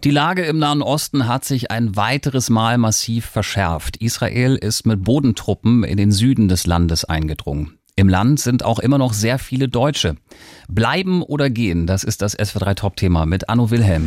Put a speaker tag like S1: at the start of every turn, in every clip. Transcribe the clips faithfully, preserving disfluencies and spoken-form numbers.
S1: Die Lage im Nahen Osten hat sich ein weiteres Mal massiv verschärft. Israel ist mit Bodentruppen in den Süden des Landes eingedrungen. Im Land sind auch immer noch sehr viele Deutsche. Bleiben oder gehen, das ist das S W R drei Top-Thema mit Anno Wilhelm.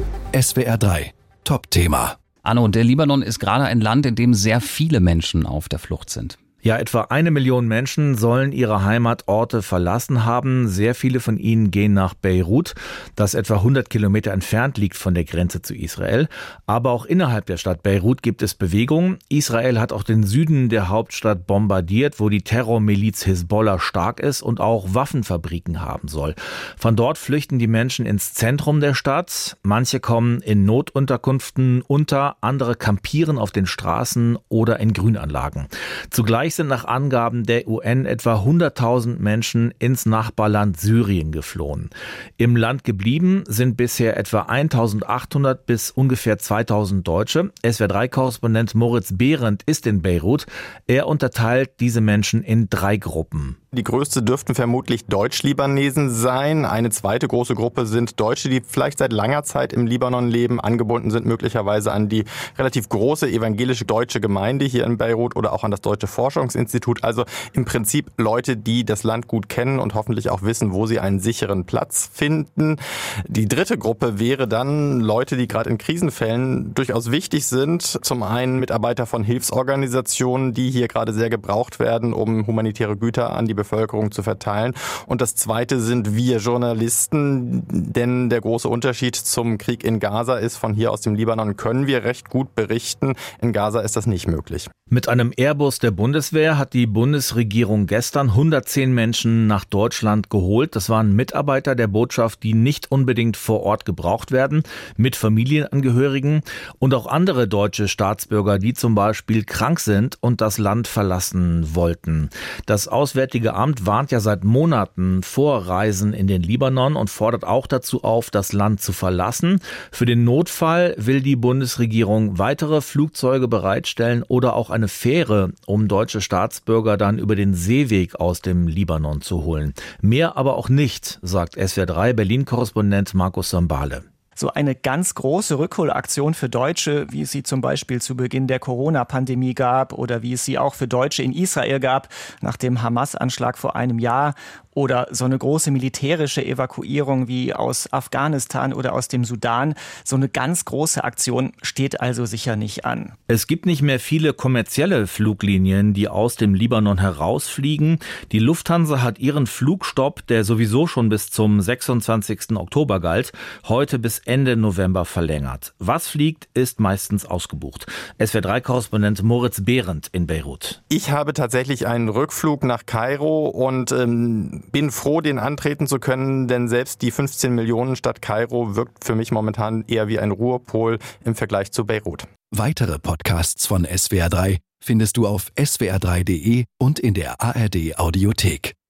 S2: S W R drei Top-Thema.
S1: Anno, der Libanon ist gerade ein Land, in dem sehr viele Menschen auf der Flucht sind.
S3: Ja, etwa eine Million Menschen sollen ihre Heimatorte verlassen haben. Sehr viele von ihnen gehen nach Beirut, das etwa hundert Kilometer entfernt liegt von der Grenze zu Israel. Aber auch innerhalb der Stadt Beirut gibt es Bewegung. Israel hat auch den Süden der Hauptstadt bombardiert, wo die Terrormiliz Hisbollah stark ist und auch Waffenfabriken haben soll. Von dort flüchten die Menschen ins Zentrum der Stadt. Manche kommen in Notunterkünften unter, andere kampieren auf den Straßen oder in Grünanlagen. Zugleich sind nach Angaben der U N etwa hunderttausend Menschen ins Nachbarland Syrien geflohen. Im Land geblieben sind bisher etwa eintausendachthundert bis ungefähr zweitausend Deutsche. S W R drei Korrespondent Moritz Behrendt ist in Beirut. Er unterteilt diese Menschen in drei Gruppen.
S4: Die größte dürften vermutlich Deutsch-Libanesen sein. Eine zweite große Gruppe sind Deutsche, die vielleicht seit langer Zeit im Libanon leben, angebunden sind möglicherweise an die relativ große evangelische deutsche Gemeinde hier in Beirut oder auch an das Deutsche Forschungsinstitut. Also im Prinzip Leute, die das Land gut kennen und hoffentlich auch wissen, wo sie einen sicheren Platz finden. Die dritte Gruppe wäre dann Leute, die gerade in Krisenfällen durchaus wichtig sind. Zum einen Mitarbeiter von Hilfsorganisationen, die hier gerade sehr gebraucht werden, um humanitäre Güter an die Bevölkerung zu verteilen. Und das Zweite sind wir Journalisten, denn der große Unterschied zum Krieg in Gaza ist, von hier aus dem Libanon können wir recht gut berichten. In Gaza ist das nicht möglich.
S3: Mit einem Airbus der Bundeswehr hat die Bundesregierung gestern hundertzehn Menschen nach Deutschland geholt. Das waren Mitarbeiter der Botschaft, die nicht unbedingt vor Ort gebraucht werden, mit Familienangehörigen und auch andere deutsche Staatsbürger, die zum Beispiel krank sind und das Land verlassen wollten. Das Auswärtige Amt warnt ja seit Monaten vor Reisen in den Libanon und fordert auch dazu auf, das Land zu verlassen. Für den Notfall will die Bundesregierung weitere Flugzeuge bereitstellen oder auch eine Fähre, um deutsche Staatsbürger dann über den Seeweg aus dem Libanon zu holen. Mehr aber auch nicht, sagt S W R drei Berlin-Korrespondent Markus Sambale.
S5: So eine ganz große Rückholaktion für Deutsche, wie es sie zum Beispiel zu Beginn der Corona-Pandemie gab oder wie es sie auch für Deutsche in Israel gab, nach dem Hamas-Anschlag vor einem Jahr, oder so eine große militärische Evakuierung wie aus Afghanistan oder aus dem Sudan. So eine ganz große Aktion steht also sicher nicht an.
S3: Es gibt nicht mehr viele kommerzielle Fluglinien, die aus dem Libanon herausfliegen. Die Lufthansa hat ihren Flugstopp, der sowieso schon bis zum sechsundzwanzigsten Oktober galt, heute bis Ende November verlängert. Was fliegt, ist meistens ausgebucht. S W R drei Korrespondent Moritz Behrendt in Beirut.
S4: Ich habe tatsächlich einen Rückflug nach Kairo und ähm, bin froh, den antreten zu können, denn selbst die fünfzehn Millionen Stadt Kairo wirkt für mich momentan eher wie ein Ruhepol im Vergleich zu Beirut.
S2: Weitere Podcasts von S W R drei findest du auf S W R drei Punkt de und in der A R D Audiothek.